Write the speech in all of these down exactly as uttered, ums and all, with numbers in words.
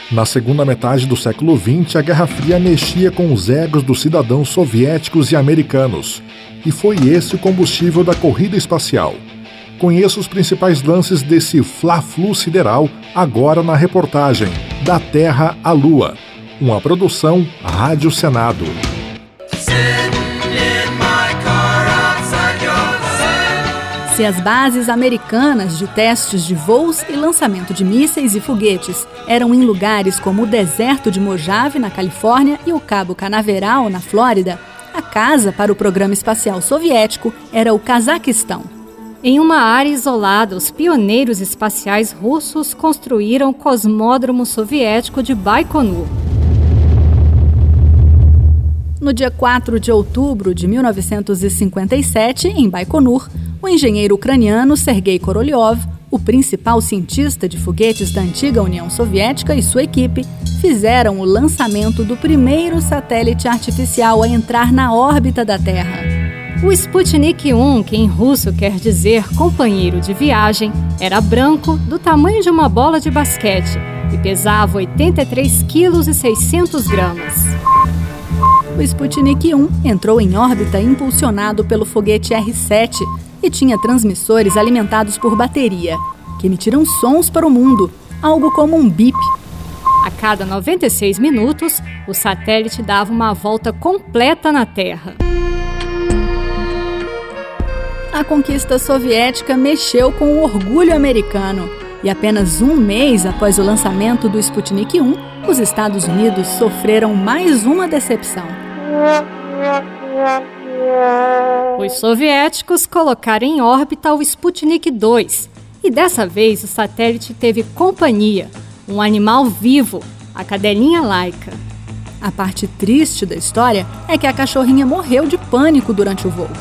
Na segunda metade do século vinte, a Guerra Fria mexia com os egos dos cidadãos soviéticos e americanos, e foi esse o combustível da corrida espacial. Conheça os principais lances desse fla-flu sideral agora na reportagem Da Terra à Lua, uma produção Rádio Senado. Se as bases americanas de testes de voos e lançamento de mísseis e foguetes eram em lugares como o deserto de Mojave, na Califórnia, e o Cabo Canaveral, na Flórida, a casa para o programa espacial soviético era o Cazaquistão. Em uma área isolada, os pioneiros espaciais russos construíram o cosmódromo soviético de Baikonur. No dia quatro de outubro de mil novecentos e cinquenta e sete, em Baikonur, o engenheiro ucraniano Sergei Korolyov, o principal cientista de foguetes da antiga União Soviética, e sua equipe fizeram o lançamento do primeiro satélite artificial a entrar na órbita da Terra. O Sputnik um, que em russo quer dizer companheiro de viagem, era branco, do tamanho de uma bola de basquete e pesava oitenta e três quilos e seiscentos gramas. O Sputnik um entrou em órbita impulsionado pelo foguete R sete e tinha transmissores alimentados por bateria, que emitiram sons para o mundo, algo como um bip. A cada noventa e seis minutos, o satélite dava uma volta completa na Terra. A conquista soviética mexeu com o orgulho americano, e apenas um mês após o lançamento do Sputnik um, os Estados Unidos sofreram mais uma decepção. Os soviéticos colocaram em órbita o Sputnik dois, e dessa vez o satélite teve companhia, um animal vivo, a cadelinha Laika. A parte triste da história é que a cachorrinha morreu de pânico durante o voo.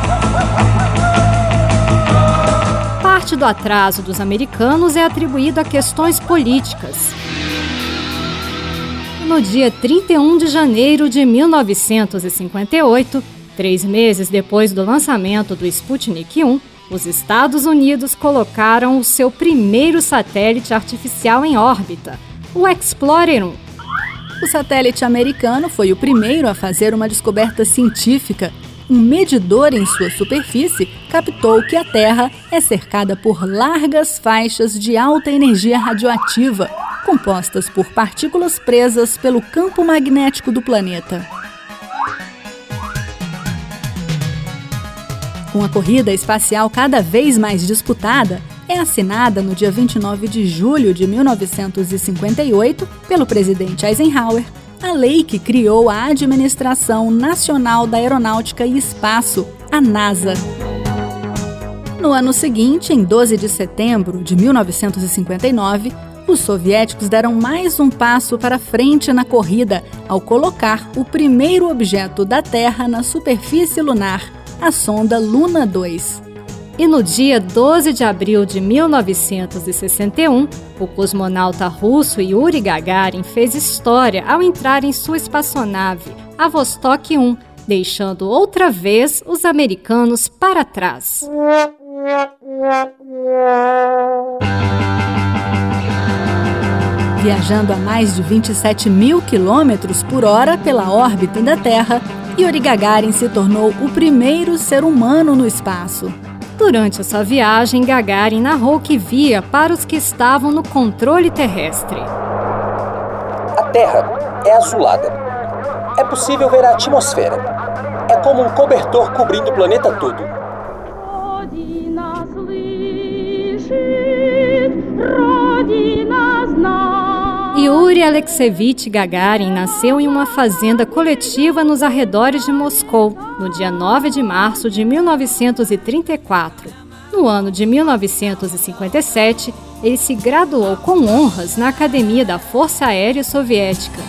Parte do atraso dos americanos é atribuído a questões políticas. No dia trinta e um de janeiro de mil novecentos e cinquenta e oito, três meses depois do lançamento do Sputnik um, os Estados Unidos colocaram o seu primeiro satélite artificial em órbita, o Explorer um. O satélite americano foi o primeiro a fazer uma descoberta científica. Um medidor em sua superfície captou que a Terra é cercada por largas faixas de alta energia radioativa, compostas por partículas presas pelo campo magnético do planeta. Com a corrida espacial cada vez mais disputada, é assinada no dia vinte e nove de julho de mil novecentos e cinquenta e oito pelo presidente Eisenhower a lei que criou a Administração Nacional da Aeronáutica e Espaço, a NASA. No ano seguinte, em doze de setembro de mil novecentos e cinquenta e nove, os soviéticos deram mais um passo para frente na corrida ao colocar o primeiro objeto da Terra na superfície lunar, a sonda Luna dois. E no dia doze de abril de mil novecentos e sessenta e um, o cosmonauta russo Yuri Gagarin fez história ao entrar em sua espaçonave, a Vostok um, deixando outra vez os americanos para trás. Viajando a mais de vinte e sete mil quilômetros por hora pela órbita da Terra, Yuri Gagarin se tornou o primeiro ser humano no espaço. Durante essa viagem, Gagarin narrou que via para os que estavam no controle terrestre. A Terra é azulada. É possível ver a atmosfera. É como um cobertor cobrindo o planeta todo. Yuri Alexeyevich Gagarin nasceu em uma fazenda coletiva nos arredores de Moscou, no dia nove de março de mil novecentos e trinta e quatro. No ano de mil novecentos e cinquenta e sete, ele se graduou com honras na Academia da Força Aérea Soviética.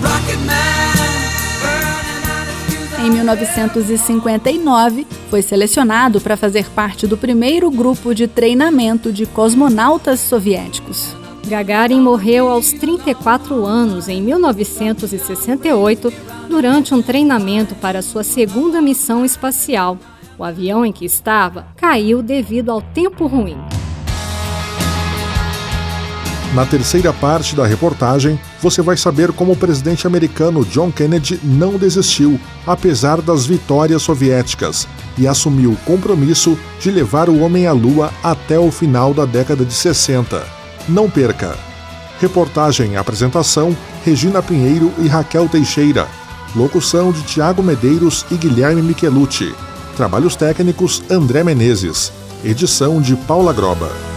Em mil novecentos e cinquenta e nove, foi selecionado para fazer parte do primeiro grupo de treinamento de cosmonautas soviéticos. Gagarin morreu aos trinta e quatro anos, em mil novecentos e sessenta e oito, durante um treinamento para sua segunda missão espacial. O avião em que estava caiu devido ao tempo ruim. Na terceira parte da reportagem, você vai saber como o presidente americano John Kennedy não desistiu, apesar das vitórias soviéticas, e assumiu o compromisso de levar o homem à Lua até o final da década de sessenta. Não perca! Reportagem e apresentação, Regina Pinheiro e Raquel Teixeira. Locução de Tiago Medeiros e Guilherme Michelucci. Trabalhos técnicos, André Menezes. Edição de Paula Groba.